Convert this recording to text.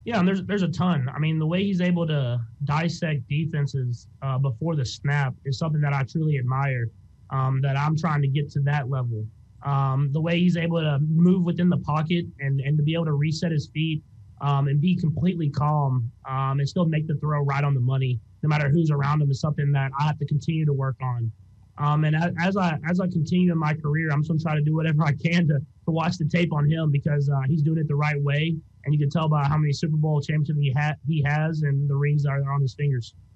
Yeah, and there's a ton. I mean, the way he's able to dissect defenses before the snap is something that I truly admire. That I'm trying to get to that level. The way he's able to move within the pocket and to be able to reset his feet and be completely calm and still make the throw right on the money, no matter who's around him, is something that I have to continue to work on. And as I continue in my career, I'm just going to try to do whatever I can to watch the tape on him because he's doing it the right way, and you can tell by how many Super Bowl championships he has and the rings that are on his fingers.